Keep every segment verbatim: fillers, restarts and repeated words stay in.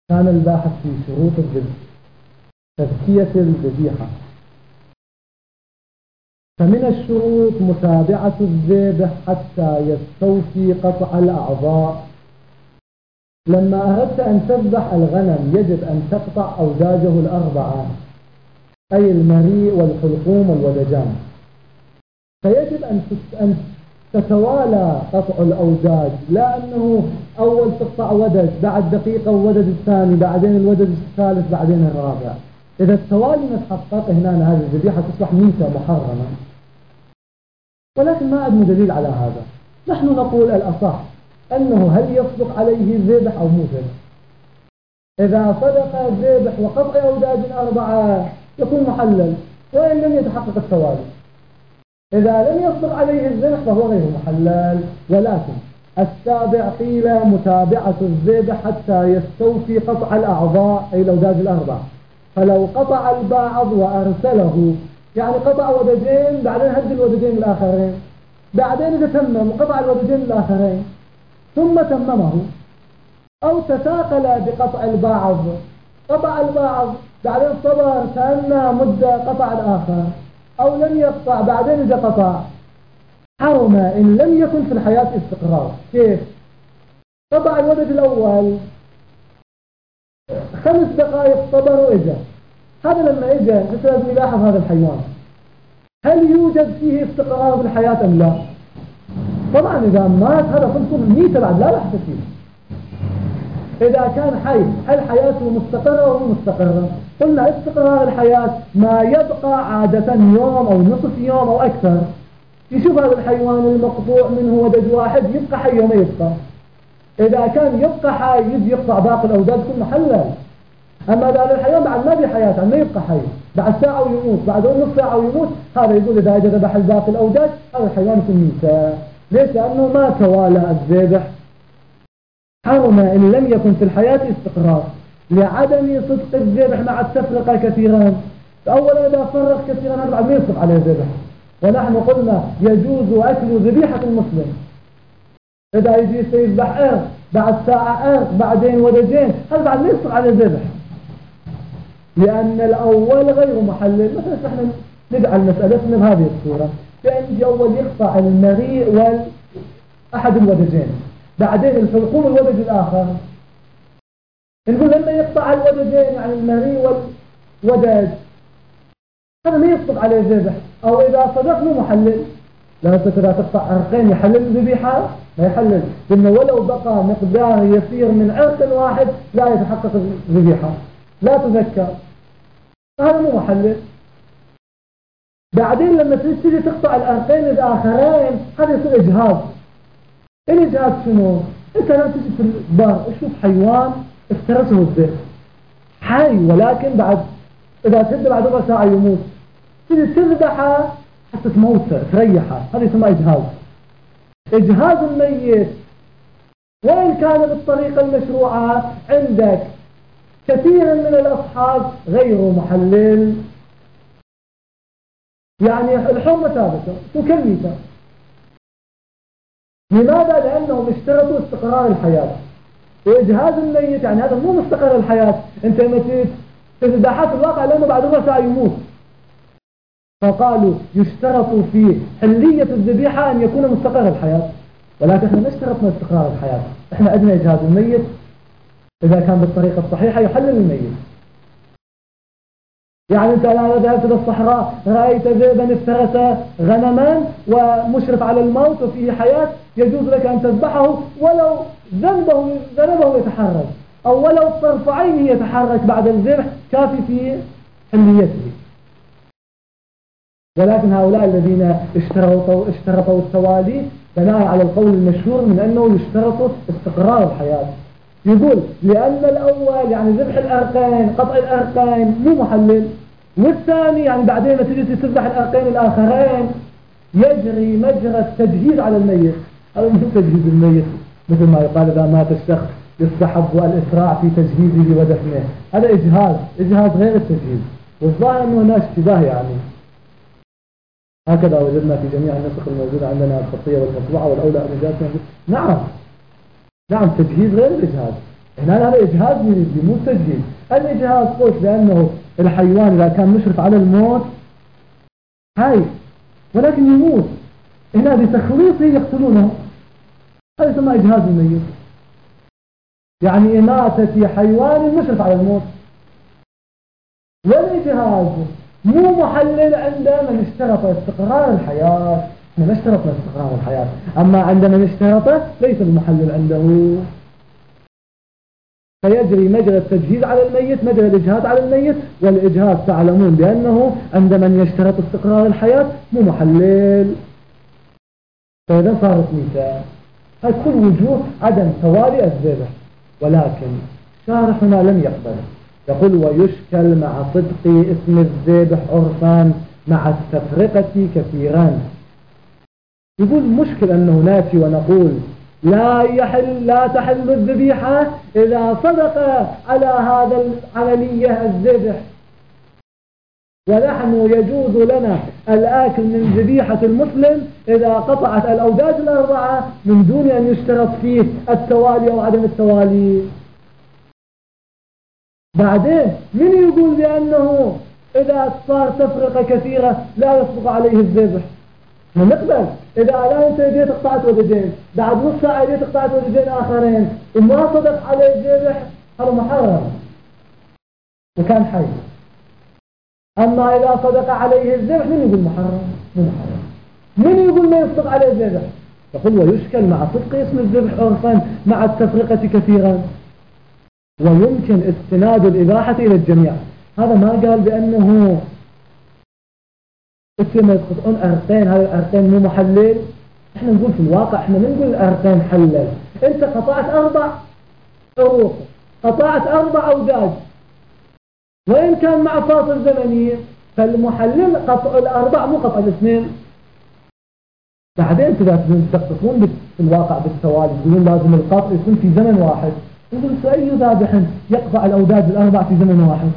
كان الباحث في شروط الذبح تزكية الذبيحة. فمن الشروط متابعة الذبح حتى يستوفي قطع الأعضاء. لما أردت أن تذبح الغنم يجب أن تقطع أوداجه الأربعة، أي المريء والحلقوم والودجان، فيجب أن تتوالى قطع الأوداج، لا أنه أول تقطع ودج، بعد دقيقة الودج الثاني، بعدين الودج الثالث، بعدين الرابع. إذا التوالي متحقق هنا هذه الذبيحة تصبح ميتة محرمة، ولكن ما عندنا دليل على هذا. نحن نقول الأصح أنه هل يصدق عليه الذبح أو مو ذبح. إذا صدق الذبح وقطع أوداج أربعة يكون محلل وإن لم يتحقق التوالي. إذا لم يصدق عليه الذبح فهو غير محلل. ولكن السابع قيل متابعة الذبح حتى يستوفي قطع الأعضاء أي الأوداج الأربعة. فلو قطع البعض وأرسله، يعني قطع ودجين بعدين هد الودجين الآخرين، بعدين إذا تمم وقطع الودجين الآخرين ثم تممه، أو تثاقل بقطع البعض، قطع البعض بعدين صبر تأنى مدة قطع الآخر، أو لم يقطع بعدين إذا قطع، حرم إن لم يكن في الحياة استقرار. كيف؟ قطع الودج الأول خمس دقائق صبر وإجا، هذا لما إجا لازم يلاحظ هذا الحيوان هل يوجد فيه استقرار بالحياة أم لا. طبعا إذا مات هذا خلصه ميتة بعد لا بحث فيه. إذا كان حي هل حياته مستقرة أو مستقرة؟ قلنا استقرار الحياة ما يبقى عادة يوم أو نصف يوم أو أكثر. يشوف هذا الحيوان المقطوع منه ودج واحد يبقى حي وما يبقى. إذا كان يبقى حي يجي يقطع باقي الأوداج كل محلل. أما هذا الحيوان بعد ما بي حياة ما يبقى حي، بعد ساعة ويموت، بعد نص ساعة ويموت، هذا يقول إذا أجى ذبح باقي الأوداج هذا الحيوان يكون ميتة. ليش؟ لأنه ما توالى الذبح. حرم إن لم يكن في الحياة استقرار لعدم صدق الذبح مع التفرقة كثيرا. فأولا إذا فرق كثيرا هذا بعد ما يصدق عليه الذبح. ونحن قلنا يجوز أكل ذبيحة المسلم. إذا يجي سيذبح أرض بعد ساعة أرض بعدين ودجين هذا بعد ما يصدق عليه الذبح، لأن الأول غير محلل. مثلا نحن نجعل مسألتنا بهذه الصورة، كأن أول يقطع المريء والأحد الودجين، بعدين الحلقوم الودج الآخر. نقول لما يقطع الودجين يعني المريء والودج هذا ما يصدق عليه الذبح. أو إذا صدق مو محلل، لأنه إذا تقطع عرقين يحلل الذبيحة؟ ما يحلل، لأنه ولو بقى مقدار يسير من عرق واحد لا يتحقق الذبيحة، لا تذكر، هذا مو محلل. بعدين لما تيجي تقطع العرقين الآخرين هذا يصير إجهاز. الإجهاز شنو؟ أنت لما تيجي في البار تشوف حيوان افترسه الذئب حي، ولكن بعد إذا تهد بعد ربع ساعة يموت، تيجي تذبحه حتى تموته تريحه، هذا يسمى إجهاز. إجهاز الميت وإن كان بالطريقة المشروعة عندك كثيرا من الأصحاب غير محلل، يعني الحرمة ثابتة وكميتة. لماذا؟ لأنهم اشترطوا استقرار الحياة، وإجهاز الميت يعني هذا مو مستقر الحياة. أنت لما تذبحه في الواقع لأنه بعد ربع ساعة يموت، فقالوا يشترط في حلية الذبيحة أن يكون مستقر الحياة، ولكن احنا ما اشترطنا استقرار الحياة. احنا عندنا إجهاز الميت إذا كان بالطريقة الصحيحة يحلل الميت. يعني أنت الآن ذهبت إلى الصحراء رأيت ذئبا افترس غنما ومشرف على الموت وفيه حياة، يجوز لك أن تذبحه ولو ذنبه ذنبه يتحرك أو ولو طرف عينه يتحرك بعد الذبح، كافي في حليته. ولكن هؤلاء الذين اشترطوا اشترطوا التوالي بناء على القول المشهور من أنه يشترط استقرار الحياة، يقول لأن الأول يعني ذبح الأرقين قطع الأرقين مو محلل، والثاني يعني بعدين ما تجي تذبح الأرقين الآخرين يجري مجرى التجهيز على الميت. هذا مو تجهيز الميت مثل ما يقال إذا مات الشخص يستحب الإسراع في تجهيزه ودفنه، هذا إجهاز إجهاز غير التجهيز. والظاهر أنه هناك اشتباه، يعني هكذا وجدنا في جميع النسخ الموجودة عندنا الخطية والمطبوعة والأولى أن جاءت. نعم نعم تجهيز غير الإجهاز. هنا هذا إجهاز من مو تجهيز. الإجهاز قلت لأنه الحيوان إذا كان مشرف على الموت هاي ولكن يموت، هنا بتخليصه يقتلونه، هذا يسمى إجهاز الميت، يعني إماتة حيوان مشرف على الموت. والإجهاز مو محلل عند من اشترط استقرار الحياة، من اشترط استقرار الحياة، أما عند من اشترطه ليس المحلل عنده. فيجري مجرى التجهيز على الميت مجرى الإجهاز على الميت، والإجهاز تعلمون بأنه عند من يشترط استقرار الحياة مو محلل، فإذا صارت ميتة. هذا كل وجوه عدم توالي الذبح، ولكن شارحنا لم يقبل، يقول ويشكل مع صدق اسم الذبح عرفان مع التفرقة كثيرا. يقول مشكل أنه ناتي ونقول لا يحل لا تحل الذبيحة إذا صدق على هذا العملية الذبح، ونحن يجوز لنا الآكل من ذبيحة المسلم إذا قطعت الأوداج الأربعة من دون أن يشترط فيه التوالي أو عدم التوالي. بعدين من يقول بأنه إذا صار تفرقة كثيرة لا يصدق عليه الذبح؟ نقبل إذا لا أنت جيت قطعت ودجين، بعد نص ساعة جيت قطعت ودجين آخرين وما صدق عليه الذبح، هذا محرم وكان حي. أما إذا صدق عليه الذبح من يقول محرم؟ من محرم. من يقول ما يصدق عليه الذبح؟ يقول ويشكل مع صدق اسم الذبح عرفا مع التفرقة كثيرا، ويمكن استناد الإباحة إلى الجميع. هذا ما قال بأنه اسم يقطعون أرقين، هذا الأرقين مو محلل. احنا نقول في الواقع احنا ما نقول الأرقين حلل، انت قطعت أربع عروق، قطعت أربع أوداج، وإن كان مع فاصل زمني فالمحلل قطع الأربع مو قطع الاثنين. بعدين تدققون في الواقع بالتوالي، يقولون لازم القطع يكون في زمن واحد. يقول أي ذابح يقطع الأوداج الأربع في زمن واحد؟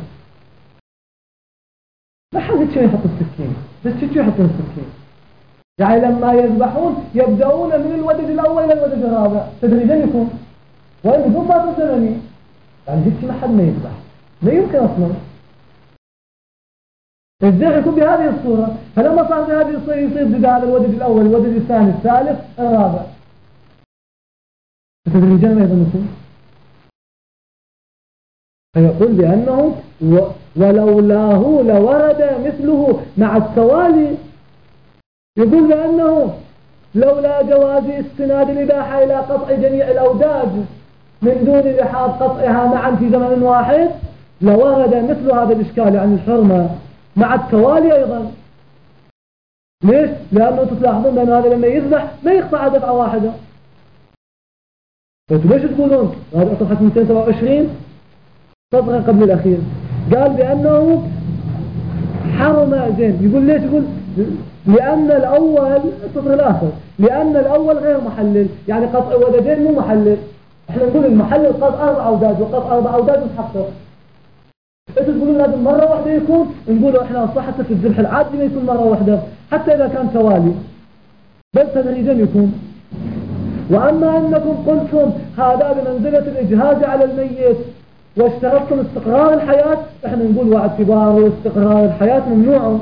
ما حد شيء يحط السكين، بس شو يحطون السكين؟ يعني لما يذبحون يبدأون من الودد الأول إلى الودد الرابع تدريجيا يكون، وإن بدون فاصل زمني. يعني هيك ما حد ما يذبح، لا يمكن أصلا الذبح يكون بهذه الصورة. فلما صار بهذه الصورة يصير بدال الودد الأول الودد الثاني الثالث الرابع تدريجيا ما يظن. فيقول بأنه ولولاه لورد مثله مع التوالي. يقول بأنه لولا جواز استناد الإباحة إلى قطع جميع الأوداج من دون لحاظ قطعها معا في زمن واحد لورد مثل هذا الإشكال عن الحرمة مع التوالي أيضا. ليش؟ لأنه تلاحظون بأن هذا لما يذبح ما يقطع دفعة واحدة. فأنتوا ليش تقولون هذا صفحة مئتين وسبعة وعشرين صفحة قبل الأخير قال بأنه حرم زين. يقول ليش؟ يقول لأن الأول السطر الآخر لأن الأول غير محلل، يعني قطع ودجين مو محلل. احنا نقول المحلل قطع أربع أوداج وقطع أربع أوداج متحقق. انتوا تقولون لازم مرة واحدة يكون، نقولوا احنا أصلا حتى في الذبح العادي ما يكون مرة واحدة حتى إذا كان توالي بل تدريجا يكون. وأما أنكم قلتم هذا بمنزلة الإجهاز على الميت واشترطتم استقرار الحياة، احنا نقول واعتبار استقرار الحياة ممنوع.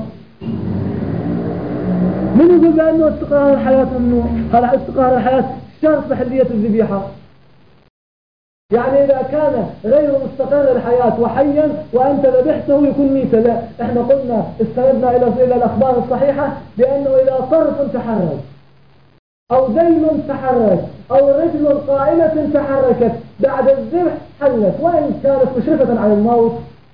من يقول بأنه استقرار الحياة ممنوع؟ هذا استقرار الحياة شرط بحلية الذبيحة. يعني إذا كان غير مستقر الحياة وحيا وأنت ذبحته يكون ميتا، لا. احنا قلنا استندنا إلى إلى الأخبار الصحيحة بأنه إذا طرف تحرك أو ذيل تحرك أو رجل قائمة تحركت بعد الذبح حلت وإن كانت مشرفة على الموت.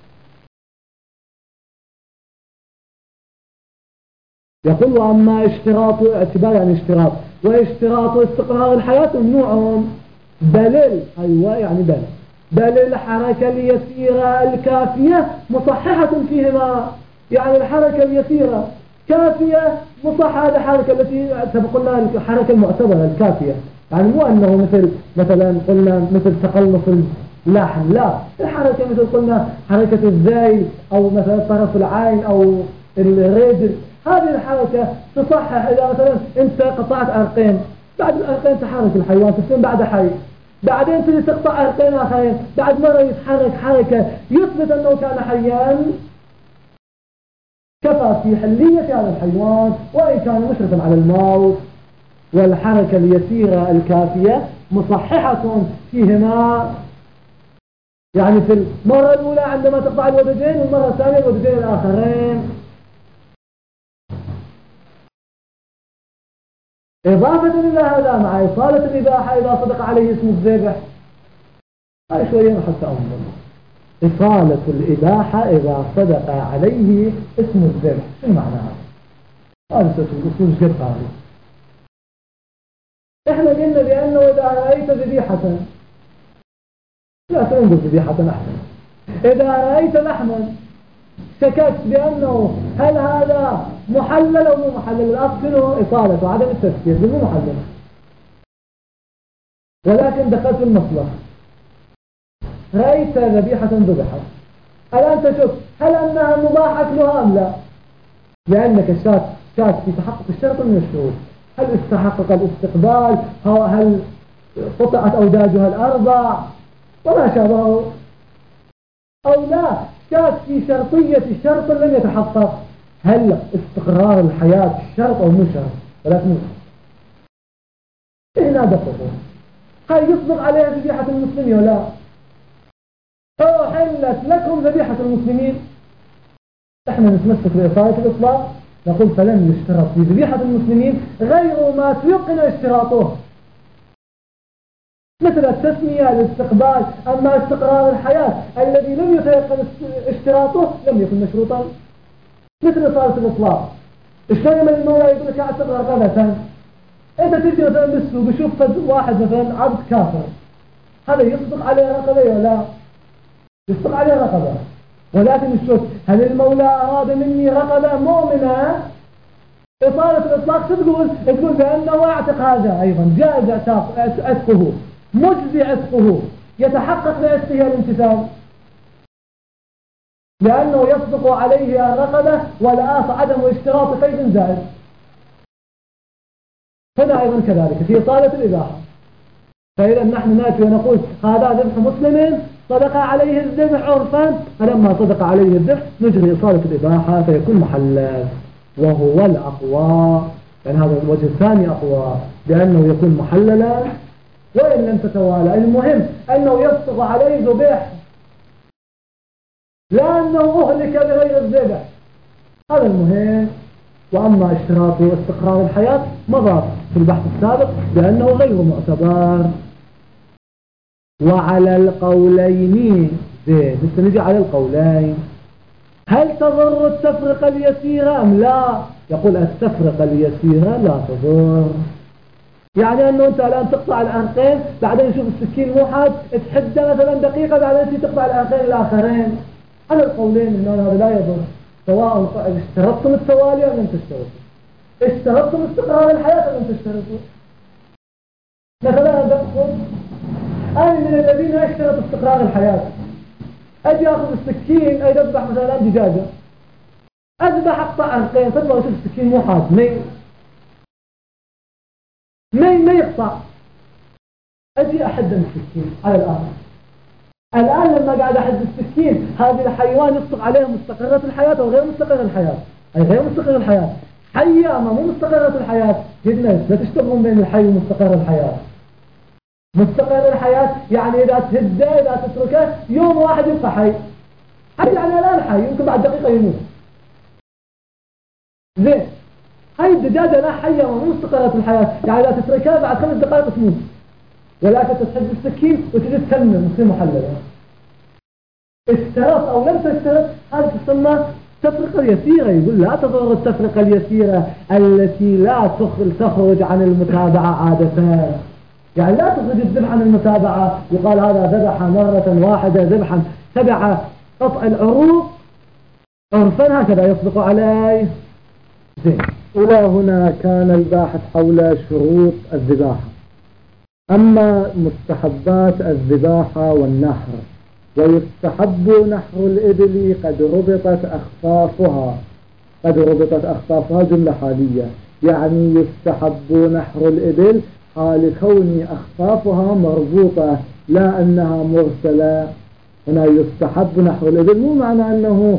يقول وأما اشتراط اعتبار يعني اشتراط واشتراط استقرار الحياة ممنوع بل أيوة يعني بل بل الحركة اليسيرة الكافية مصححة فيهما. يعني الحركة اليسيرة كافية مصححة الحركة التي قلنا الحركة المعتبرة الكافية، يعني مو أنه مثل مثلا قلنا مثل تقلص اللحم، لا. الحركة مثل قلنا حركة الذيل أو مثلا طرف العين أو الرجل، هذه الحركة تصحح. إذا مثلا أنت قطعت أرقين بعد الأرقين تحرك الحيوان تكون بعد حي، بعدين تجي تقطع عرقين آخرين، بعد مرة يتحرك حركة يثبت أنه كان حيا، كفى في حلية هذا الحيوان وإن كان مشرفا على الموت. والحركة اليسيرة الكافية مصححة فيهما، يعني في المرة الأولى عندما تقطع الودجين، والمرة الثانية الودجين الآخرين. إضافة إلى هذا مع إصالة الإباحة إذا صدق عليه اسم الذبح، هاي شوية حتى أنظر. إصالة الإباحة إذا صدق عليه اسم الذبح، شو معناها؟ هذا الأصول جد قاري. إحنا قلنا بأنه إذا رأيت ذبيحة، لا تنظر ذبيحة أحسن، إذا رأيت لحما شككت بأنه هل هذا محلل أو مو محلل، الأصل إصالة وعدم التفكير مو محلل، ولكن دخلت المصلحة، رأيت ذبيحة ذبحت، الآن تشك هل أنها مباح أكلها أم لا، لأنك شاك شاك في تحقق الشرط من الشروط، هل استحقق الاستقبال، هل قطعت أوداجها الأربع وما شابهه أو لا، شاك في شرطية شرط لم يتحقق، هل استقرار الحياة شرط أو مو شرط، ولكن هنا دقيقة، هل يصدق عليها ذبيحة المسلمين ولا أحلت لكم ذبيحة المسلمين؟ احنا نتمسك بإصالة الإطلاق، نقول فلم يشترط في ذبيحة المسلمين غير ما تيقن اشتراطه، مثل التسمية، الاستقبال. أما استقرار الحياة الذي لم يتيقن اشتراطه لم يكن مشروطا، مثل إصالة الإطلاق. الشيء من المولى يقول لك اعتق رقبة، انت تجي مثلا بالسوق بشوف واحد مثلا عبد كافر، هذا يصدق عليه رقبة ولا لا؟ يصدق عليه رقبة، ولكن الشوف هل المولى أراد مني رقبة مؤمنة؟ إصالة الإطلاق تقول تقول بأنه اعتق هذا أيضا جائز عتقه، مجزي عتقه، يتحقق بعتقه الامتثال، لأنه يصدق عليه الرقبة والآخر عدم اشتراط قيد زائد. هنا أيضا كذلك في إصالة الإباحة، فإذا نحن نأتي ونقول هذا ذبح مسلم صدق عليه الذبح عرفا، فلما صدق عليه الذبح نجري إصالة الإباحة فيكون محلل، وهو الأقوى، يعني هذا الوجه الثاني أقوى بأنه يكون محللا وإن لم تتوالى. المهم أنه يصدق عليه ذبح، لأنه أهلك بغير الذبح، هذا المهم. وأما اشتراط واستقرار الحياة مضى في البحث السابق بأنه غير معتبر. وعلى القولين زين، نستنجي على القولين، هل تضر التفرقة اليسيرة أم لا؟ يقول التفرقة اليسيرة لا تضر، يعني أنه أنت الآن تقطع العنقين بعدين شوف السكين مو حاد تحدى مثلا دقيقة بعدين تقطع العنقين الآخرين، على القولين إنه هذا لا يضر، سواء اشترطتم التوالي أو لم تشترطوا، اشترطتم استقرار الحياة أو لم تشترطوا. مثلا أدقكم أنا من الذين اشترطوا استقرار الحياة، أجي أخذ السكين أي أذبح مثلا دجاجة، أذبح أقطع عنقين، تطلع وشوف السكين مو حاد مي مي ما يقطع، أجي أحد السكين على الآخر. الآن لما قاعد أحد السكين هذه الحيوان يصدق عليه مستقرة الحياة أو غير مستقرة الحياة، أي غير مستقرة الحياة، حية أما مو مستقرة الحياة. جدنا لا تشتغلون بين الحي ومستقر الحياة. مستقر الحياة يعني إذا تهده إذا تتركه يوم واحد يبقى حي، حي يعني الآن حي يمكن بعد دقيقة يموت. زين هاي الدجاجة لا حية ومو مستقرة الحياة، يعني إذا تتركها بعد خمس دقائق تموت، ولكن تتحد السكين وتجي تكمل تصير محللة. اشترط أو لم تشترط هذه تسمى التفرقة اليسيرة. يقول لا تضر التفرقة اليسيرة التي لا تخرج عن المتابعة عادة، يعني لا تخرج الذبح عن المتابعة. يقال هذا ذبح مرة واحدة ذبحا تبع قطع العروق عرفا هكذا يصدق عليه. زين إلى هنا كان الباحث حول شروط الذباحة. أما مستحبات الذباحة والنحر، ويستحب نحر الإبل قد ربطت أخفافها. قد ربطت أخفافها جملة حالية، يعني يستحب نحر الإبل حال كون أخفافها مربوطة لا أنها مرسلة. هنا يستحب نحر الإبل، مو معنى أنه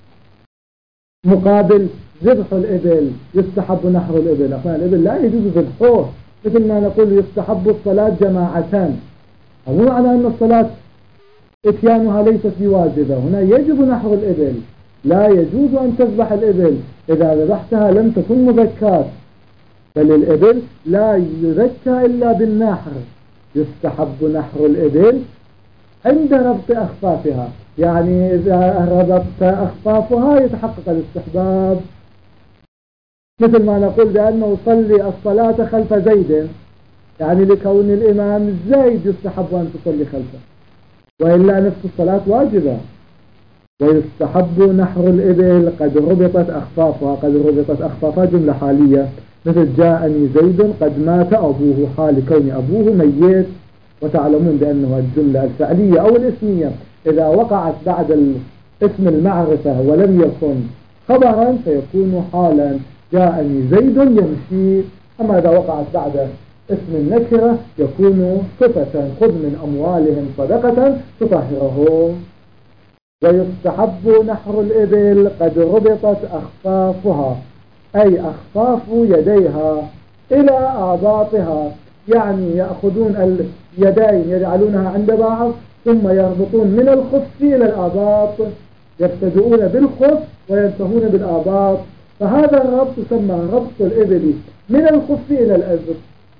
مقابل ذبح الإبل يستحب نحر الإبل. أخوان الإبل لا يجوز ذبحه، مثل ما نقول يستحب الصلاة جماعتان، مو معنى أن الصلاة إتيانها ليست بواجبة. هنا يجب نحر الإبل، لا يجوز أن تذبح الإبل، إذا ذبحتها لم تكن مذكاة، بل الإبل لا يذكى إلا بالنحر. يستحب نحر الإبل عند ربط أخفافها، يعني إذا ربطت أخفافها يتحقق الاستحباب، مثل ما نقول بأنه صلي الصلاة خلف زيد، يعني لكون الإمام زيد يستحب أن تصلي خلفه، وإلا نفس الصلاة واجبة. ويستحب نحر الإبل قد ربطت أخفافها. قد ربطت أخفافها جملة حالية، مثل جاءني زيد قد مات أبوه، حال كون أبوه ميت. وتعلمون بأنه الجملة الفعلية أو الاسمية إذا وقعت بعد اسم المعرفة ولم يكن خبرا فيكون حالا، جاءني زيد يمشي. أما إذا وقعت بعد اسم النكرة يكون صفة، خذ من أموالهم صدقة تطهرهم. ويستحب نحر الإبل قد ربطت أخفافها، أي أخفاف يديها إلى آباطها، يعني يأخذون اليدين يجعلونها عند بعض ثم يربطون من الخف إلى الآباط، يبتدؤون بالخف وينتهون بالآباط. فهذا الربط يسمى ربط الإبل من الخف إلى الأذن.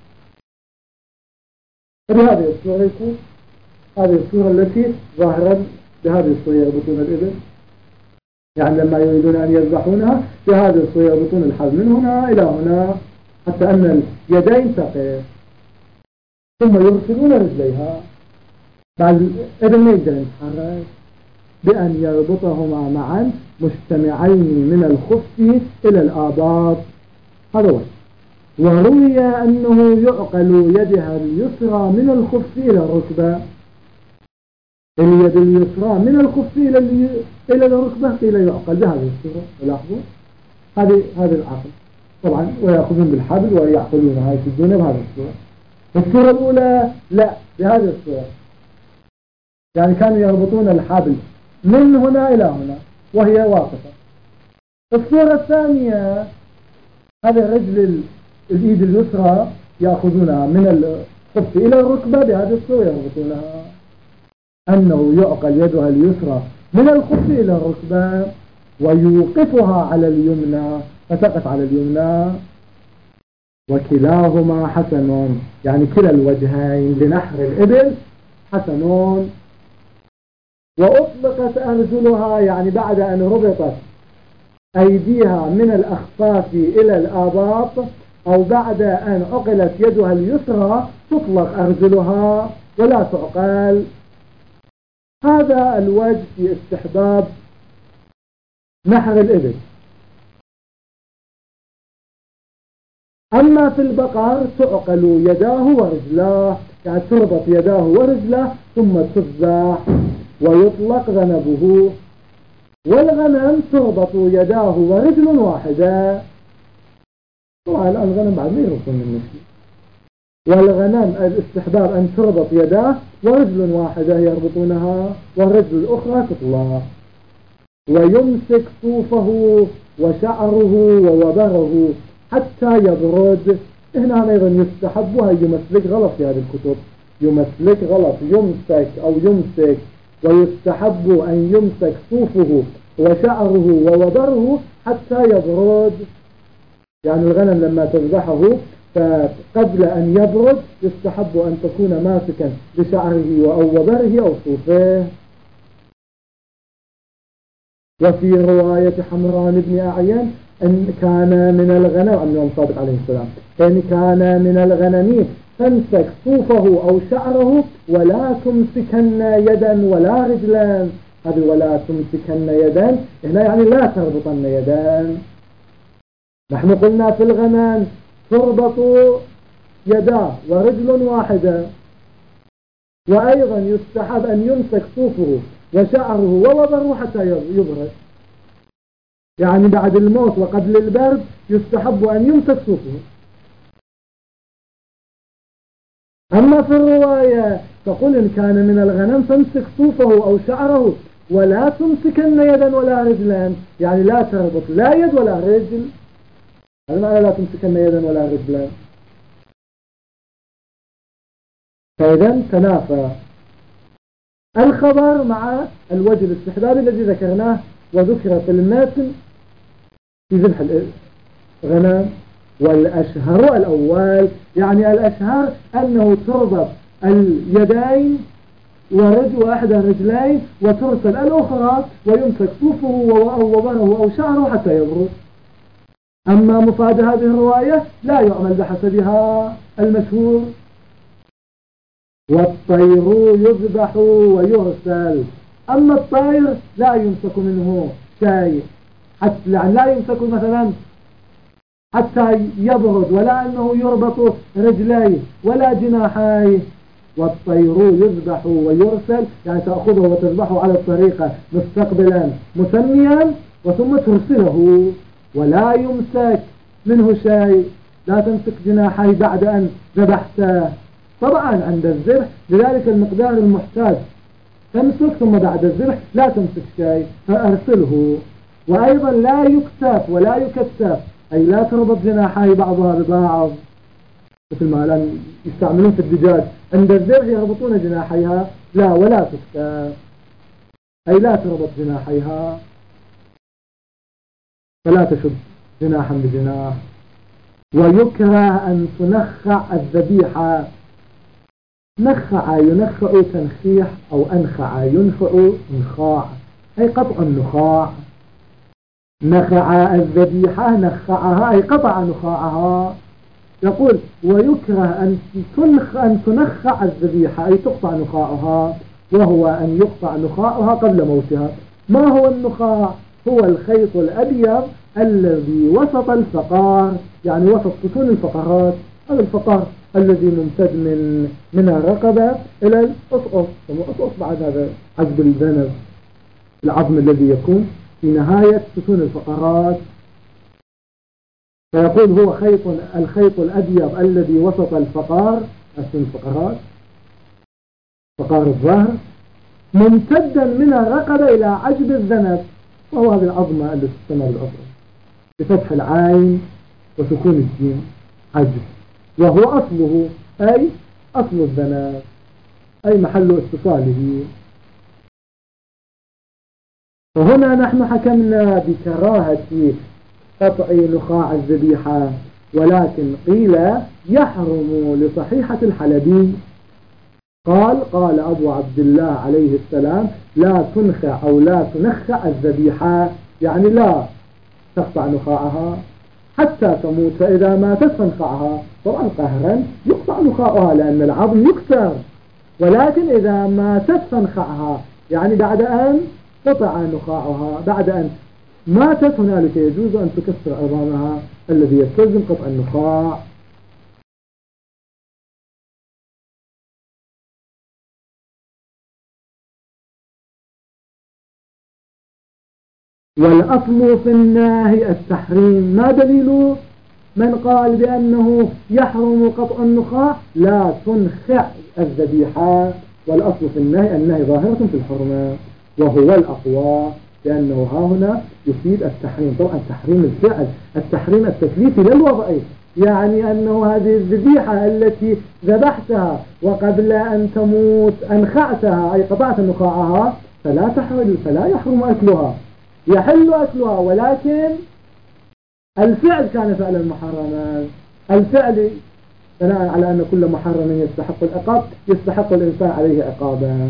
فبهذه الصورة يكون هذه الصورة التي ظاهرا بهذه الصورة يربطون الإبل، يعني لما يريدون أن يذبحونها بهذه الصورة يربطون الحبل من هنا إلى هنا حتى أن اليدين تقف، ثم يرسلون رجليها. بعد الإبل ما يقدر يتحرك بأن يربطهما معا مجتمعين من الخف إلى الآباط. هذا هو. وروي أنه يعقل يدها اليسرى من الخف إلى الركبة، اليد اليسرى من الخف إلى إلى الركبة قيل يعقل بهذه الصورة. ولاحظوا هذه هذا العقل طبعا، ويأخذون بالحبل ويعقلونها يشدون بهذه الصورة. الصورة الأولى لا بهذه الصورة، يعني كانوا يربطون الحبل من هنا إلى هنا وهي واقفة. الصورة الثانية هذا الرجل الإيد اليسرى يأخذونها من الخف إلى الركبة بهذه الصورة يربطونها، أنه يعقل يدها اليسرى من الخف إلى الركبة ويوقفها على اليمنى فتقف على اليمنى. وكلاهما حسن، يعني كلا الوجهين لنحر الإبل حسنون. وأطلقت أرجلها، يعني بعد أن ربطت أيديها من الأخفاف إلى الآباط أو بعد أن عقلت يدها اليسرى تطلق أرجلها ولا تعقل. هذا الوجه في استحباب نحر الإبل. أما في البقر تعقل يداه ورجلاه، يعني تربط يداه ورجلاه ثم تذبح ويطلق ذنبه. والغنم تربط يداه ورجل واحدة، طبعا الآن الغنم بعد ما يربطون من نفسه. والغنم الاستحباب أن تربط يداه ورجل واحدة يربطونها والرجل الأخرى تطلق. ويمسك صوفه وشعره ووبره حتى يبرد. هنا أيضا يستحب، وهي يمسلك غلط في هذه الكتب، يمسلك غلط، يمسك أو يمسك. ويستحب أن يمسك صوفه وشعره ووبره حتى يبرد، يعني الغنم لما تذبحه فقبل أن يبرد يستحب أن تكون ماسكا بشعره أو وبره أو صوفه. وفي رواية حمران بن أعين أن كان من الغنم عن صادق عليه السلام أن كان من الغنم فامسك صوفه أو شعره ولا تمسكن يدا ولا رجلا. هذه ولا تمسكن يدا هنا يعني لا تربطن يدان. نحن قلنا في الغنم تربط يداه ورجل واحدة. وأيضا يستحب أن يمسك صوفه وشعره ووبره حتى يبرد، يعني بعد الموت وقبل البرد يستحب أن يمسك صوفه أما في الرواية تقول إن كان من الغنم فامسك صوفه أو شعره ولا تمسكن يدا ولا رجلا، يعني لا تربط لا يد ولا رجل. هذا معنى لا تمسكن يدا ولا رجلا. فإذا تنافى الخبر مع الوجه الاستحبابي الذي ذكرناه وذكر في المتن في ذبح الغنم. والأشهر الأول، يعني الأشهر أنه تربط اليدين ورجل واحدة رجلين وترسل الأخرى ويمسك صوفه ووبره أو شعره حتى يبرد. أما مفاد هذه الرواية لا يعمل بحسبها المشهور. والطير يذبح ويرسل. أما الطير لا يمسك منه شيء، حتى يعني لا يمسك مثلا حتى يبرد، ولا أنه يربط رجليه ولا جناحيه. والطير يذبح ويرسل، يعني تأخذه وتذبحه على الطريقة مستقبلا مسميا وثم ترسله، ولا يمسك منه شيء. لا تمسك جناحيه بعد أن ذبحته طبعا عند الذبح، لذلك المقدار المحتاج تمسك، ثم بعد الذبح لا تمسك شيء فأرسله. وأيضا لا يكتف ولا يكتف، أي لا تربط جناحي بعضها ببعض مثل ما الآن يستعملون في الدجاج، عند الذبح يربطون جناحيها، لا ولا تكتف، أي لا تربط جناحيها، فلا تشد جناحا بجناح. ويكره أن تنخع الذبيحة. نخع ينخع تنخيح، أو أنخع ينخع انخاع، أي قطع النخاع. نخع الذبيحة نخعها أي قطع نخاعها. يقول ويكره أن تنخ أن تنخع الذبيحة أي تقطع نخاعها، وهو أن يقطع نخاعها قبل موتها. ما هو النخاع؟ هو الخيط الأبيض الذي وسط الفقار، يعني وسط ستون الفقرات. هذا الفقار الذي ممتد من من الرقبة إلى الأسقف، ثم الأسقف بعد هذا عزب الذنب، العظم الذي يكون في نهاية ستون الفقرات. فيقول هو خيط الخيط الأبيض الذي وسط الفقار، ستون الفقرات، فقار الظهر، ممتدا من الرقبة إلى عجب الذنب، وهو هذه العظمة التي تسمى بالأسقف بفتح العين وسكون الجيم، عجب، وهو أصله أي أصل الذنب، أي محل اتصاله. وهنا نحن حكمنا بكراهة قطع نخاع الذبيحة، ولكن قيل يحرم لصحيحة الحلبي. قال قال أبو عبد الله عليه السلام لا تنخع أو لا تنخع الذبيحة، يعني لا تقطع نخاعها حتى تموت، فإذا ماتت فانخعها. طبعا قهرا يقطع نخاعها لأن العظم يكسر، ولكن إذا ماتت فانخعها، يعني بعد أن قطع نخاعها، بعد أن ماتت هنالك يجوز أن تكسر عظامها الذي يستلزم قطع النخاع. والأصل في النهي التحريم. ما دليل من قال بأنه يحرم قطع النخاع؟ لا تنخع الذبيحة. والأصل في النهي النهي ظاهرة في الحرمة، وهو الأقوى، لأنه ها هنا يفيد التحريم. طبعا تحريم الفعل، التحريم التكليفي للوضعي، يعني أنه هذه الذبيحة التي ذبحتها وقبل أن تموت أنخعتها أي قطعت نخاعها، فلا تحرم فلا يحرم أكلها، يحل أكلها، ولكن الفعل كان فعلا محرما. الفعل بناء على أن كل محرم يستحق العقاب يستحق الإنسان عليه عقابا،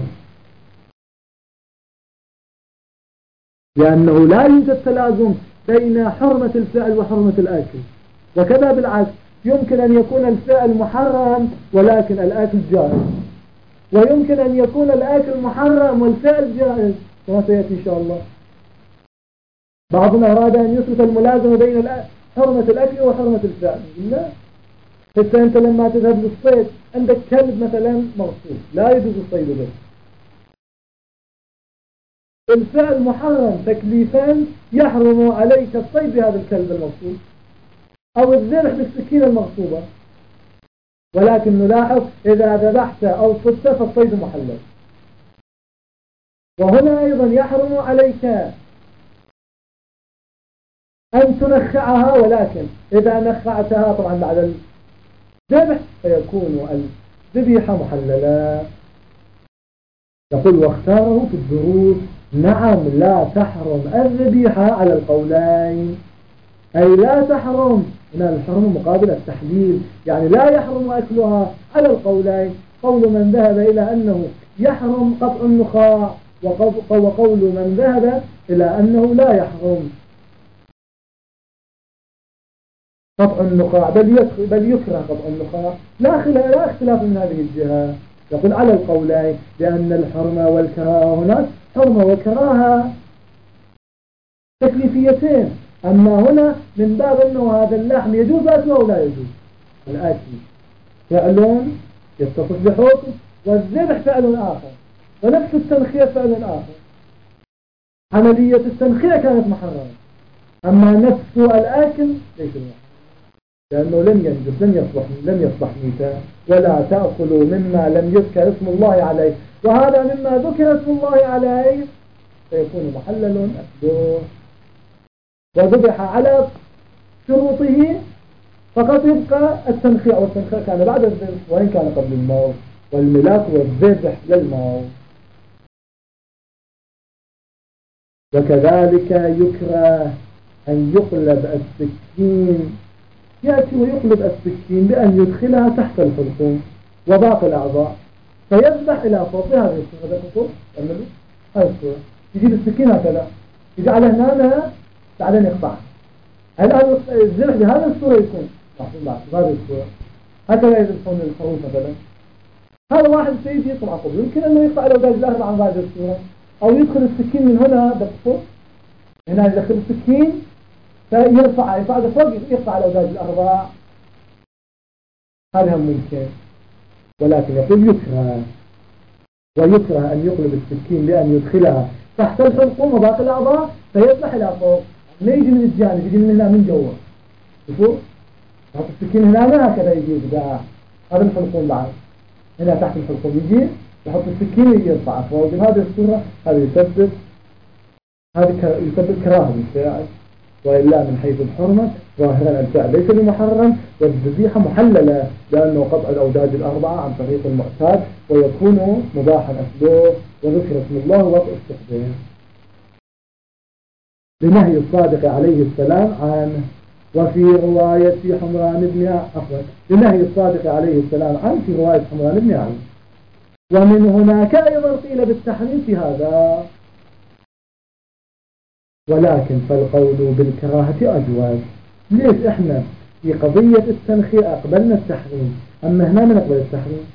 لأنه لا يوجد تلازم بين حرمة الفعل وحرمة الأكل. وكذا بالعكس، يمكن أن يكون الفعل محرم ولكن الأكل جائز، ويمكن أن يكون الأكل محرم والفعل جائز، كما سيأتي إن شاء الله. بعضنا أراد أن يثبت الملازمة بين حرمة الأكل وحرمة الفعل. لا، حتى أنت لما تذهب للصيد عندك كلب مثلا مغصوب لا يجوز الصيد به، الفعل محرم تكليفا، يحرم عليك الصيد بهذا الكلب المغصوب أو الذبح بالسكينة المغصوبة. ولكن نلاحظ إذا ذبحت أو صدت فالصيد محلل. وهنا أيضا يحرم عليك أن تنخعها، ولكن إذا نخعتها طبعا بعد الذبح فيكون الذبيحة محللة. يقول واختاره في الدروس نعم لا تحرم الذبيحة على القولين، أي لا تحرم من الحرم مقابل التحليل، يعني لا يحرم أكلها على القولين. قول من ذهب إلى أنه يحرم قطع النخاع، وقول من ذهب إلى أنه لا يحرم قطع النخاع بل بل يكره قطع النخاع. لا لا اختلاف من هذه الجهة. يقول على القولين لأن الحرمة والكراهة هناك حرمة وكراهة تكليفيتين، أما هنا من باب أنه هذا اللحم يجوز أكله أو لا يجوز. الأكل فعل يتصف بحكم، والذبح فعل آخر، ونفس التنخية فعل آخر. عملية التنخية كانت محرمة، أما نفس الأكل ليس محرم، لأنه لم ينجز، لم يصبح لم يصبح ميتا. ولا تأكلوا مما لم يذكر اسم الله عليه، وهذا مما ذكر اسم الله عليه فيكون محلل أكله. وذبح على شروطه فقط يبقى التنخيع، والتنخيع كان بعد الذبح وإن كان قبل الموت، والملاك والذبح للموت. وكذلك يكره أن يقلب السكين، يأتي ويقلب السكين بأن يدخلها تحت الحلقوم وباقي الأعضاء فيذبح إلى فوق هذه الصورة. هذا الصورة تعملوا هذه الصورة، يجيب السكين هكذا يجعلها هنا بعدين يقطعها. الآن الذبح بهذه الصورة يكون بهذه الصورة هكذا يذبحون الخروف مثلا. هذا واحد سيد يطلع قبل، يمكن أنه يقطع الأوداج الأربعة عن هذه الصورة، أو يدخل السكين من هنا دقفه هنا، يدخل السكين فيرفع يصعد فوق يقطع الأوداج الأربعة. هذا ممكن، ولكن يقول يكره، ويكره أن يقلب السكين بأن يدخلها تحت الحلقوم وباقي الأعضاء فيذبح إلى فوق، ما يجي من الجانب، يجي من هنا من جوا. شوفوا يحط السكين هنا هكذا يجي يبدأ هذا الحلقوم بعد هنا تحت الحلقوم، يجي يحط السكين ويجي يرفع فوق. بهذه الصورة هذا يسبب هذا يسبب كراهة للفاعل، وإلا من حيث الحرمة ظاهرا الفعل ليس بمحرم، والذبيحة محللة لأنه قطع الأوداج الأربعة عن طريق المعتاد ويكون مباحا أكله، وذكر اسم الله وقت استخدامه لنهي الصادق عليه السلام عنه. وفي رواية حمران بن عفوا لنهي الصادق عليه السلام عنه في رواية حمران بن علي. ومن هناك أيضا قيل بالتحريم في هذا، ولكن فالقول بالكراهة أجواز. ليش إحنا في قضية التنخية أقبلنا التحريم، أما هنا ما نقبل التحريم؟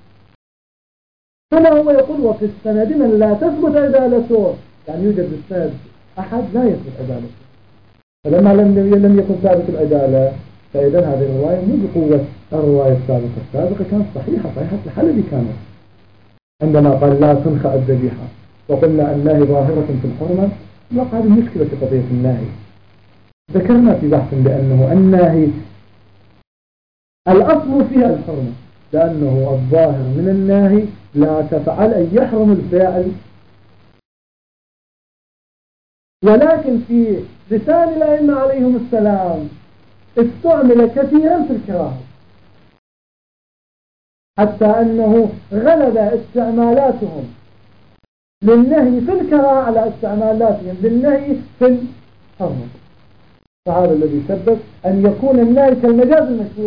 هنا هو يقول وفي السند من لا تثبت عدالته، يعني يوجد بالسند أحد لا يثبت عدالته، فلما لم لم يكن ثابت العدالة فإذا هذه الرواية مو بقوة الرواية السابقة. السابقة كانت صحيحة صحيحة الحلبي كانت عندما قال لا تنخع الذبيحة، وقلنا النهي ظاهرة في الحرمة. وقع هذه المشكلة في قضية النهي، ذكرنا في بحث بأنه النهي الأصل فيها الحرمة، لأنه الظاهر من النهي لا تفعل أن يحرم الفاعل، ولكن في لسان الأئمة عليهم السلام استعمل كثيرا في الكراهة، حتى أنه غلب استعمالاتهم للنهي في الكراهة على استعمالاتهم للنهي في الحرمة. فهذا الذي سبب أن يكون النهي كالمجاز المشهور.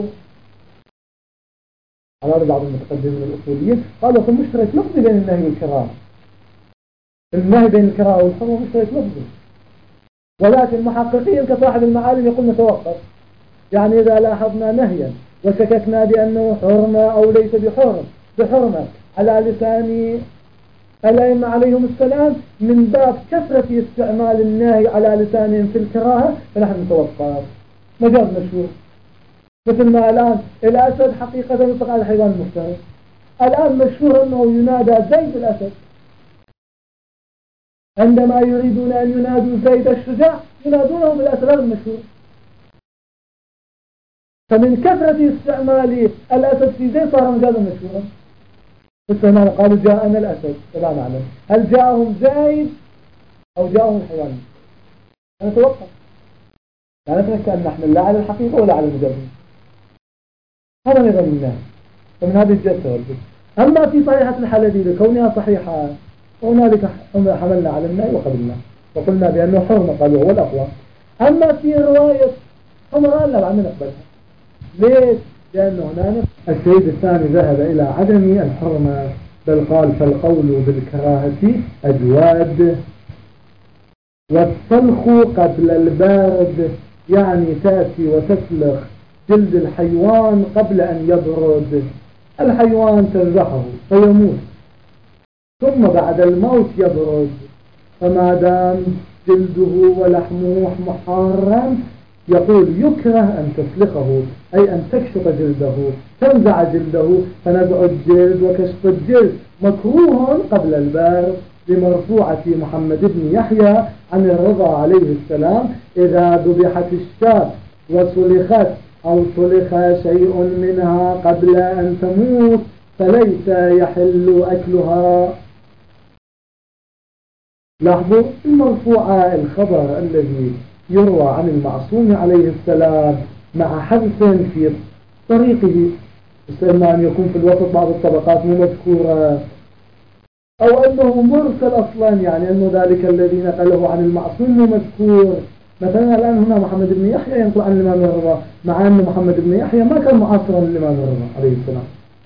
على بعض المتقدمين الأصوليين قالوا في مشترك لفظي بين النهي والكراهة، النهي بين الكراهة والحرمة مشترك لفظي، ولكن محققين كصاحب المعالم يقول نتوقف، يعني إذا لاحظنا نهيا وشككنا بأنه حرمة أو ليس بحرم بحرمة على لسان الأئمة عليهم السلام من باب كثرة استعمال النهي على لسانهم في الكراهة، فنحن نتوقف. مجاز مشهور، مثل ما الآن الأسد حقيقة يطلق على الحيوان المفترس، الآن مشهور أنه ينادى زيد الأسد، عندما يريدون أن ينادوا زيد الشجاع ينادونه بالأسد، هذا المشهور. فمن كثرة استعمال الأسد في زيد صار مجازا مشهورا. استعمال قالوا جاءنا الأسد فلا نعلم هل جاءهم زيد أو جاءهم الحيوان. أنا أتوقع لا نترك أن نحمل لا على الحقيقة ولا على المجاز. هذا نظام الله ومن هذه الجهة تردد. أما في صحيحة الحلبي لكونها صحيحة هنالك حملنا على النهي وقبلنا وقلنا بأنه حرمة قالوا هو الأقوى. أما في رواية حمران لا بعد نقبلها. ليش؟ لأن هنالك السيد الثاني ذهب إلى عدم الحرمة بل قال فالقول بالكراهة أجواد. والسلخ قبل البارد يعني تأتي وتسلخ جلد الحيوان قبل أن يبرد. الحيوان تذبحه فيموت ثم بعد الموت يبرد، فما دام جلده ولحمه محرم يقول يكره أن تسلخه أي أن تكشف جلده تنزع جلده. فنزع الجلد وكشف الجلد مكروه قبل البارد لمرفوعة محمد بن يحيى عن الرضا عليه السلام إذا ذبحت الشاة وسلخت أو سلخ شيء منها قبل أن تموت فليس يحل أكلها. لاحظوا المرفوعة الخبر الذي يروى عن المعصوم عليه السلام مع حذف في طريقه، إما أن يكون في الوسط بعض الطبقات مو مذكورة أو أنه مرسل أصلا، يعني أنه ذلك الذي نقله عن المعصوم مو مذكور. مثلا الآن هنا محمد بن يحيى ينقل عن الإمام الرضا مع أن محمد بن يحيى ما كان معاصرا للإمام الرضا عليه السلام.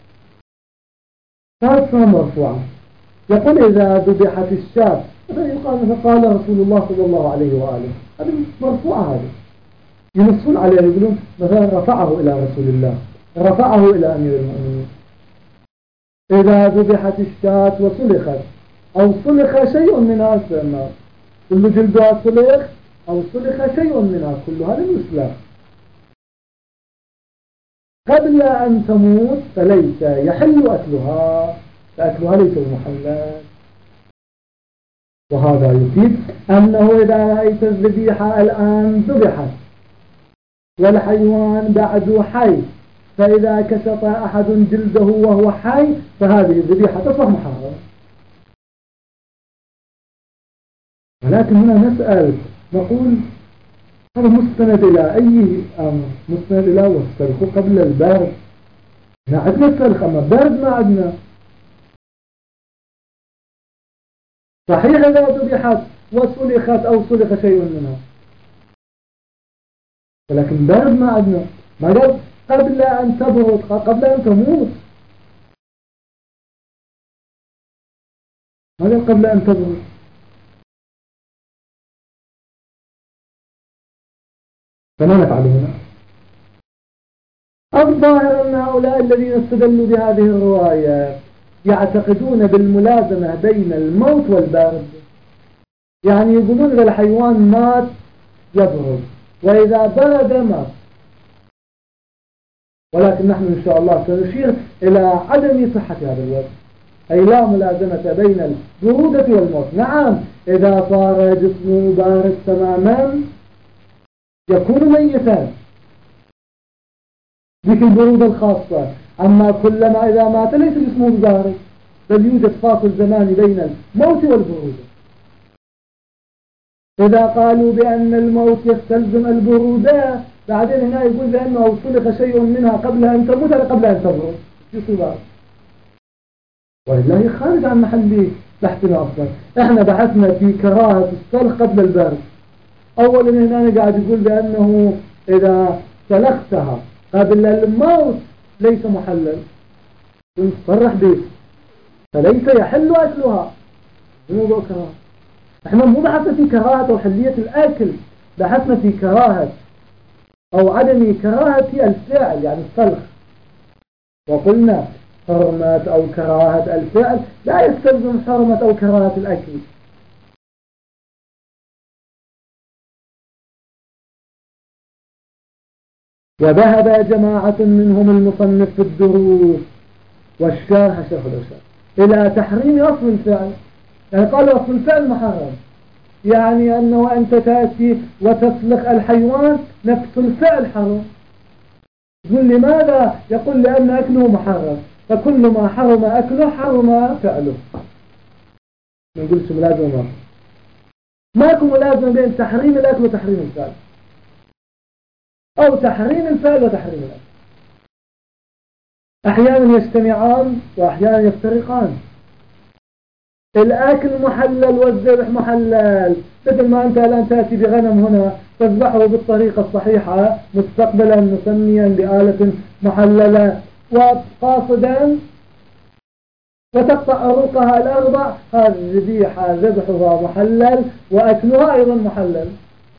فهذا مرفوعة. يقول إذا ذبحت الشاة مثلا قال رسول الله صلى الله عليه وآله، هذه مرفوعة. هذه ينصون عليه يقولون مثلا رفعه إلى رسول الله، رفعه إلى أمير المؤمنين. إذا ذبحت الشاة وسلخت أو سلخ شيء منها كل جلدها سلخ أو سلخ شيء منها كلها للإسلام قبل أن تموت فليس يحل أكلها، فأكلها ليس المحلل. وهذا يفيد أنه إذا رأيت الذبيحة الآن ذبحت والحيوان بعد حي، فإذا كشف أحد جلده وهو حي فهذه الذبيحة تصبح محرمة. ولكن هنا نسأل نقول هذا مستند إلى أي أمر؟ مستند إلى والسلخ قبل البارد. احنا عندنا السلخ أما بارد ما عندنا. صحيح إذا ذبحت وسلخت أو سلخ شيء منها، ولكن بارد ما عندنا. ما قال قبل أن تبرد، قبل أن تموت. ما قال قبل أن تبرد. فما نفعل هنا؟ الظاهر أن هؤلاء الذين استدلوا بهذه الرواية يعتقدون بالملازمة بين الموت والبرد، يعني يقولون إذا الحيوان مات يبرد وإذا برد مات. ولكن نحن إن شاء الله سنشير إلى عدم صحة هذا الوصف، أي لا ملازمة بين البرودة والموت. نعم إذا صار جسمه بارد تماما يكون ميتا ذيك البرودة الخاصة، أما كلما إذا مات ليس جسمه بارد بل يوجد فاصل زماني بين الموت والبرودة. إذا قالوا بأن الموت يستلزم البرودة بعدين هنا يقول بأنه سلخ شيء منها قبل أن تموت قبل أن تبرد يصيبها، والله خارج عن محل بحثنا أصلا. إحنا بحثنا في كراهة السلخ قبل البرد. أولا هنا قاعد يقول بأنه إذا سلختها قبل الموت ليس محلل، نصرح به فليس يحل أكلها. موضوع كراهة. احنا مو بحثنا في كراهة وحلية الأكل، بحثنا في كراهة أو عدم كراهة الفعل يعني السلخ. وقلنا حرمة أو كراهة الفعل لا يستلزم حرمة أو كراهة الأكل. وذهب جماعة منهم المصنف في الدروس والشارح شيخ الأشار إلى تحريم أصل الفعل، يعني قالوا أصل الفعل محرم، يعني أنه أنت تأتي وتسلخ الحيوان نفس الفعل حرام. يقول لماذا؟ يقول لأن أكله محرم، فكل ما حرم أكله حرم فعله. ما نقولش ملازمة، ماكو ملازمة بين تحريم الأكل وتحريم الفعل، أو تحريم الفعل وتحريم الأكل. أحيانا يجتمعان وأحيانا يفترقان. الأكل محلل والذبح محلل، مثل ما أنت الآن تأتي بغنم هنا تذبحه بالطريقة الصحيحة مستقبلا مسميا بآلة محللة وقاصدا وتقطع عروقها الأربع، هذه الذبيحة ذبحها محلل وأكلها أيضا محلل،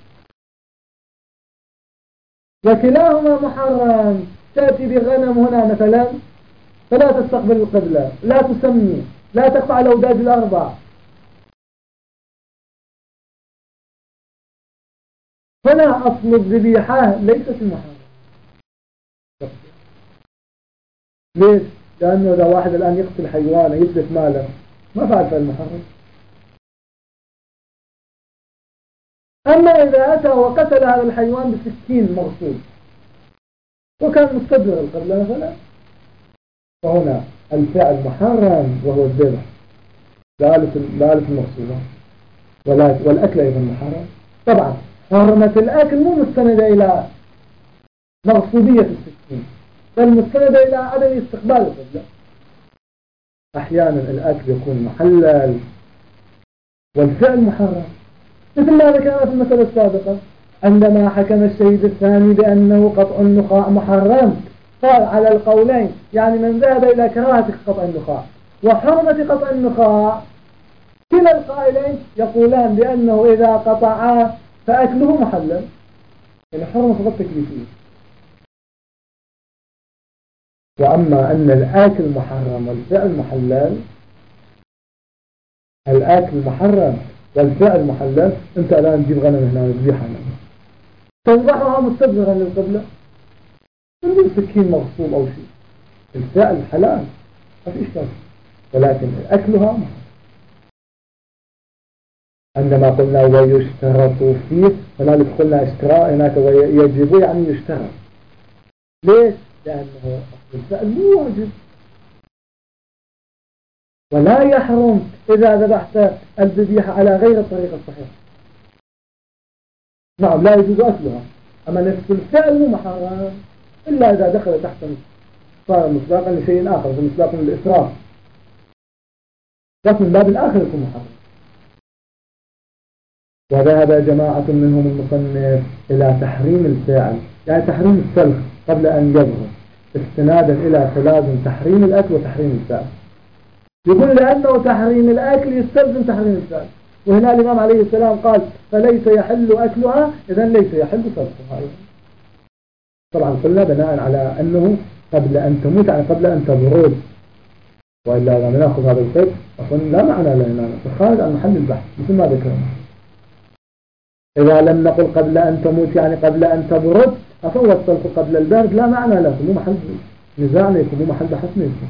وكلاهما محرم. تأتي بغنم هنا مثلا فلا تستقبل القبلة، لا تسمي، لا تقطع الأوداج الأربع. هنا أصل الذبيحة ليست المحرم. ليش؟ لأنه إذا واحد الآن يقتل حيوانه يتلف ماله ما فعل فعل المحرم. أما إذا أتى وقتل هذا الحيوان بسكين مغصوب وكان مستدبر القبلة مثلا، فهنا الفعل محرم وهو الذبح لآلة المغصوبة، والأكل أيضا محرم. طبعا حرمة الأكل مو مستندة إلى مغصوبية السكين، بل مستندة إلى عدم استقبال القبلة. أحيانا الأكل يكون محلل والفعل محرم، مثل ما ذكرنا في المسألة السابقة عندما حكم الشهيد الثاني بأنه قطع النخاع محرم، قال على القولين، يعني من ذهب إلى كراهة قطع النخاع وحرمة قطع النخاع، كلا القائلين يقولان بأنه إذا قطعا فأكله محلل، يعني حرمة فقط تكليفية. وأما أن الآكل محرم والفعل محلل، الآكل محرم والفعل محلل، أنت الآن تجيب غنم هنا وتذبحها هنا تذبحها مستدبرا للقبلة من سكين مغصوب أو شيء، الفعل حلال ما في إشكال، ولكن أكلها محرم. عندما قلنا ويشترط فيه، هنالك قلنا اشتراء، هناك يجب يعني يشترط. ليش؟ لأنه الفعل مو واجب، ولا يحرم إذا ذبحت الذبيحة على غير الطريقة الصحيحة. نعم لا يجوز أكلها، أما نفس الفعل مو محرم إلا إذا دخل تحت صار مصداقا لشيء آخر، مصداقا للإسراف، لكن باب الآخر يكون محرم. وذهب جماعة منهم المصنف إلى تحريم الفاعل، يعني تحريم السلخ قبل أن يظهر، استنادا إلى تلازم تحريم الأكل وتحريم الفاعل. يقول لأنه تحريم الأكل يستلزم تحريم الفاعل، وهنا الإمام عليه السلام قال فليس يحل أكلها، إذن ليس يحل سلخها أيضا. طبعا قلنا بناء على أنه قبل أن تموت، يعني قبل أن تبرد، وإلا لما نأخذ هذا القيد أصلا لا معنى لنا خارج عن محل البحث مثل ما ذكرنا. إذا لم نقل قبل أن تموت يعني قبل أن تبرد، أفوى السلخ قبل البرد لا معنى له، مو محل نزاع لكم، مو محل بحث لكم.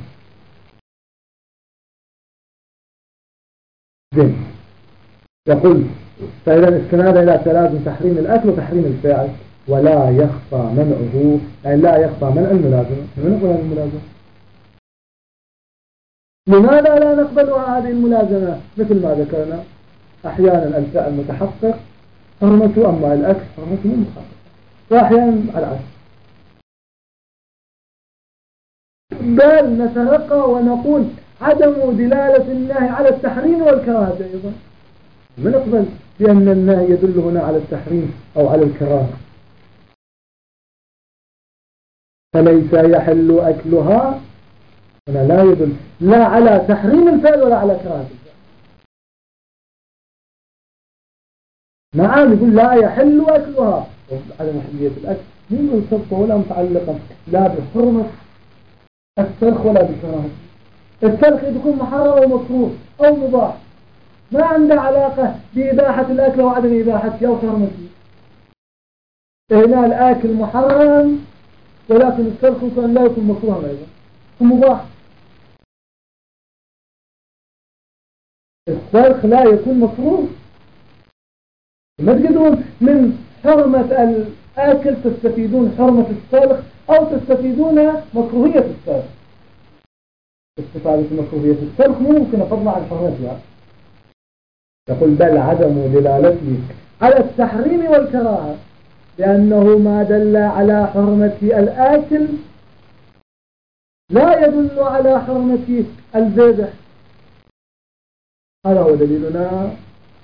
زين، يقول فإذا استناد إلى تلازم تحريم الأكل وتحريم الفاعل، ولا يخفى منعه، يعني لا يخفى منع الملازمة. من نقول الملازمة؟ لماذا لا نقبلها هذه الملازمة؟ مثل ما ذكرنا أحيانا الفعل متحقق حرمته، أما الأكل حرمته مو متحقق، وأحيانا العكس. بل نترقى ونقول عدم دلالة النهي على التحريم والكراهة أيضا، ما نقبل بأن النهي يدل هنا على التحريم أو على الكراهة. فليس يحل أكلها هنا لا يدل لا على تحريم الفعل ولا على كراهة الفعل. نعم يقول لا يحل أكلها على محلية الأكل، مين يصدق ولا متعلقة لا بحرمة السلخ ولا بكراهة. السلخ يكون محرم أو مكروه أو مباح، ما عنده علاقة بإباحة الأكل وعدم إباحته أو حرمته. هنا الأكل محرم ولكن السلخ كان لا يكون مكروها أيضا، يكون مباح. السلخ لا يكون مكروه، ما تقدرون من حرمة آكل تستفيدون حرمة السلخ أو تستفيدون مكروهية السلخ. استفادة مكروهية السلخ مو ممكن فضلا عن حرمتها. يقول بل عدم دلالته على التحريم والكراهة لأنه ما دل على حرمة الآكل لا يدل على حرمة الذبح. هذا هو دليلنا.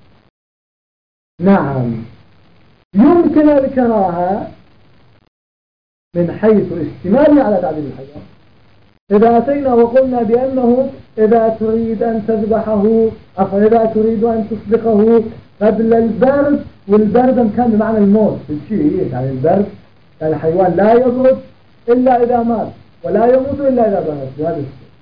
نعم يمكن الكراهة من حيث اشتماله على تعديل الحيوان. إذا أتينا وقلنا بأنه إذا تريد أن تذبحه أو إذا تريد أن تسبقه قبل البرد، والبرد كان بمعنى الموت بالشيء، يعني البرد يعني الحيوان لا يبرد إلا إذا مات ولا يموت إلا إذا برد. هذا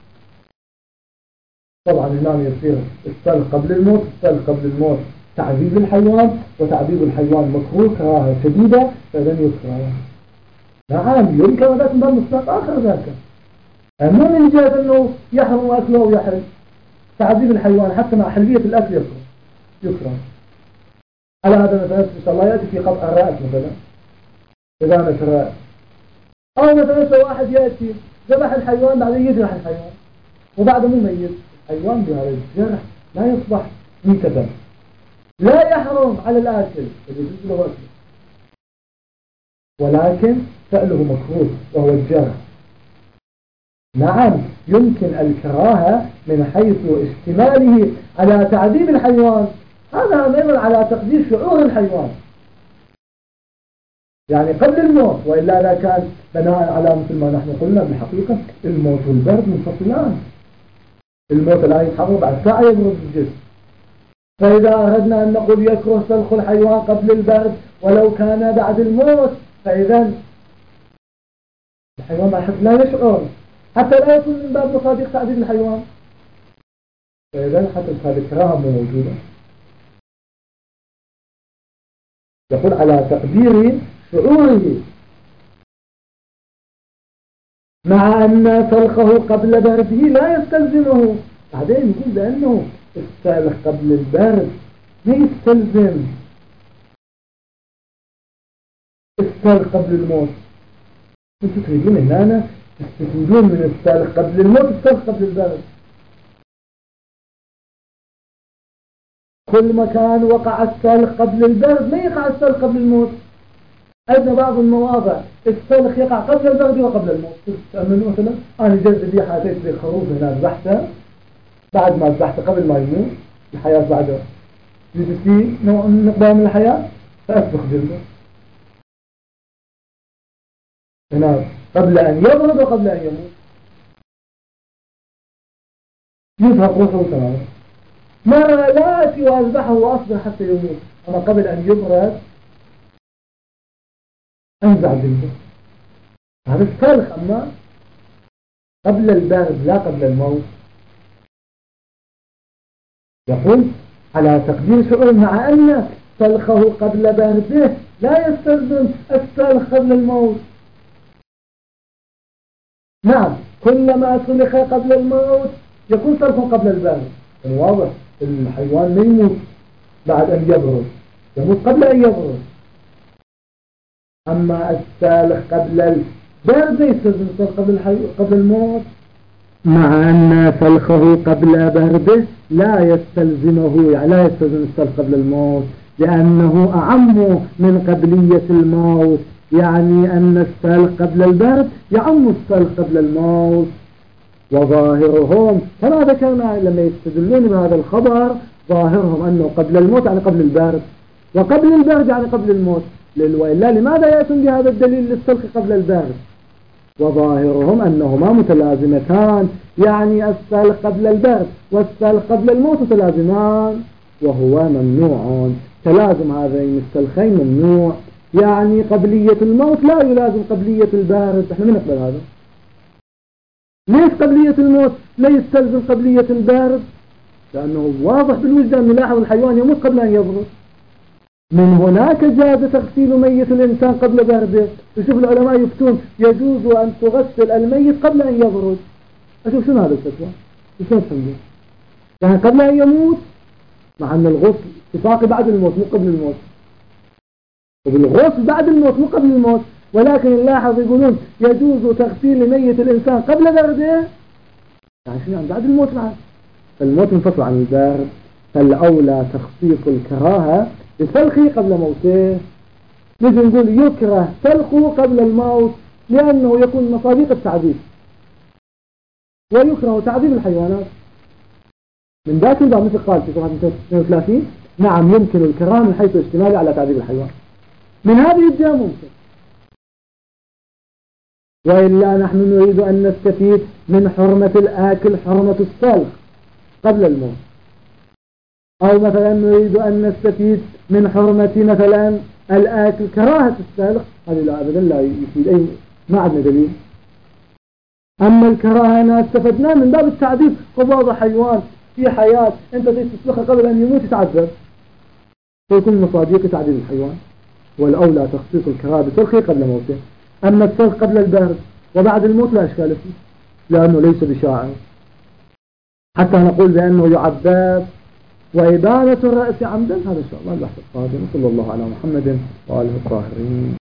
طبعا هنا يصير السلخ قبل الموت، السلخ قبل الموت تعذيب الحيوان، وتعذيب الحيوان مكروه كراهة شديدة، فإذا يكره. نعم يمكن ذلك من باب مصداق آخر ذاك، مو من جهة أنه يحرم أكله ويحرم. تعذيب الحيوان حتى مع حلية الأكل يكره يكره. على هذا مثلا إن شاء الله يأتي في قطع الرأس مثلا، إذا الرأس، أو مثلا واحد يأتي ذبح الحيوان بعدين يجرح الحيوان وبعد مو ميت الحيوان بهذا الجرح لا يصبح ميتة، لا يحرم على الآكل يجوز له أكله، ولكن فعله مكروه وهو الجرح. نعم يمكن الكراهة من حيث اشتماله على تعذيب الحيوان، هذا أيضا على تقدير شعور الحيوان، يعني قبل الموت، وإلا لا كان بناء على مثل ما نحن قلنا بالحقيقة الموت والبرد منفصلان. الموت الآن يتحرك بعد ساعة يبرد الجسم، فإذا أردنا أن نقول يكره سلخ الحيوان قبل البرد ولو كان بعد الموت، فإذا الحيوان لا يشعر حتى لا يكون من باب مصادق تعذيب الحيوان، فإذا حتى هذه الكراهة مو موجودة. يقول على تقدير شعوره، مع أن سلخه قبل برده لا يستلزمه. بعدين يقول لأنه السلخ قبل البرد ما يستلزم السلخ قبل الموت. انتوا تريدون ان انا تستفيدون من السلخ قبل الموت السلخ قبل البرد. كل مكان وقع السلخ قبل البرد ما يقع السلخ قبل الموت. عندنا بعض المواضع السلخ يقع قبل البرد وقبل الموت. تأملوا مثلا أنا جلت ذبيحة أتيت لي خروف هنا ذبحته، بعد ما ذبحته قبل ما يموت الحياة بعده يجي فيه نوع من مقدار من الحياة فأسبخ جلده هنا قبل أن يبرد وقبل أن يموت، يذهب روحه تماما. مرة لا أتي وأذبحه وأصبر حتى يموت، أما قبل أن يبرد أنزع جلده. هذا السلخ، أما قبل البرد لا قبل الموت. يقول على تقدير شعور، مع أن سلخه قبل برده لا يستلزم السلخ قبل الموت. نعم كلما سلخ قبل الموت يكون سلخه قبل البرد. واضح الحيوان لا يموت بعد أن يبرد، يموت قبل أن يبرد. أما السالخ قبل البرد يستلزم السلخ قبل, قبل الموت، مع أن سلخه قبل برده لا يستلزمه، يعني لا يستلزم السلخ قبل الموت، لأنه أعم من قبلية الموت، يعني أن السلخ قبل البرد يعم السلخ قبل الموت. وظاهرهم كما ذكرنا لما يستدلون بهذا الخبر، ظاهرهم أنه قبل الموت يعني قبل البرد، وقبل البرد يعني قبل الموت. وإلا لماذا يأتون بهذا الدليل للسلخ قبل البرد؟ وظاهرهم أنهما متلازمتان، يعني السلخ قبل البرد والسلخ قبل الموت متلازمان، وهو ممنوع. تلازم هذين السلخين ممنوع، يعني قبلية الموت لا يلازم قبلية البرد. احنا ما نقبل هذا. ليش قبلية الموت لا يستلزم قبلية البرد؟ لأنه واضح بالوجدان نلاحظ الحيوان يموت قبل أن يبرد. من هناك جاز تغسيل ميت الإنسان قبل برده. يشوف العلماء يفتون يجوز أن تغسل الميت قبل أن يبرد. أشوف شنو هذا الفتوى؟ شلون تفهمون؟ يعني قبل أن يموت، مع أن الغسل اتفاقي بعد الموت مو قبل الموت. وبالغسل بعد الموت مو قبل الموت. ولكن نلاحظ يقولون يجوز تغسيل ميت الإنسان قبل برده، يعني شنو يعني بعد الموت بعد، فالموت منفصل عن البرد، فالأولى تخصيص الكراهة بسلخه قبل موته. نجي نقول يكره سلخه قبل الموت لأنه يكون مصاديق التعذيب، ويكره تعذيب الحيوانات. من ذاك الباب مثل قال في صفحة اثنين وثلاثين نعم يمكن الكراهة من حيث اشتماله على تعذيب الحيوان، من هذه الجهة ممكن. وإلا نحن نريد أن نستفيد من حرمة الآكل حرمة السلخ قبل الموت، أو مثلا نريد أن نستفيد من حرمة مثلا الآكل كراهة السلخ، هذه لا أبدا لا يفيد أي، ما عندنا دليل. أما الكراهة أنا استفدناه من باب التعذيب، قباض حيوان في حياة أنت تسلخه قبل أن يموت يتعذب، فيكون مصاديق تعذيب الحيوان. والأولى تخصيص الكراهة بسلخه قبل موته. أما السلخ قبل البرد وبعد الموت لا إشكال فيه، لأنه ليس بشائع حتى نقول بأنه يعذب. وإبانة الرأس عمدا هذا إن شاء الله البحث القادم. صلى الله على محمد وآله الطاهرين.